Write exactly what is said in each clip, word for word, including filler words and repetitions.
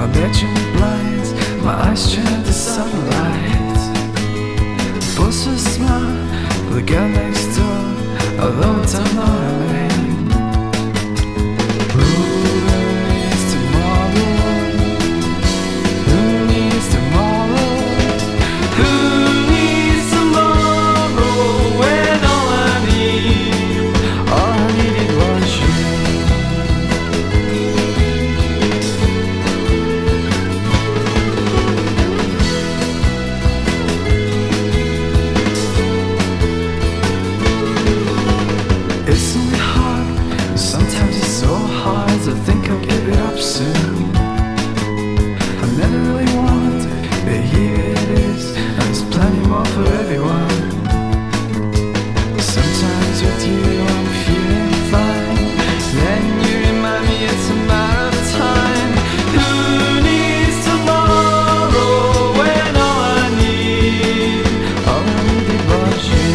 my bedroom blinds, my eyes turn to sunlight. Force a smile for the girl next door, although I don't know her name. Who needs tomorrow? Who needs tomorrow? Who needs tomorrow when all I need, all I needed was you? It's only hard, and sometimes it's so hard to think I'll give it up soon. I never really wanted, but here it is, and there's plenty more for everyone. Sometimes with you I'm feeling fine, then you remind me it's a matter of time. Who needs tomorrow when all I need, all I needed was you?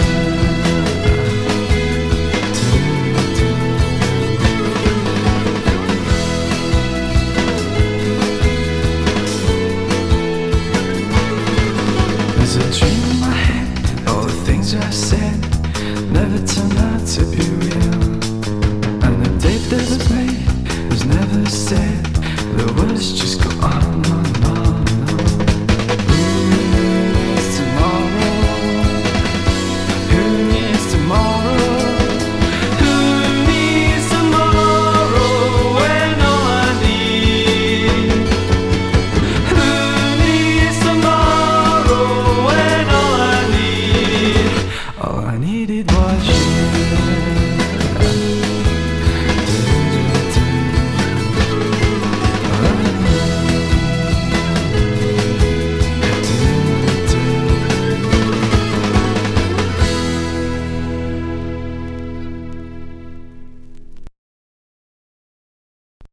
There's a dream in my head, all the things I said never turned out to be real. And the date that was made was never said, the words just go on.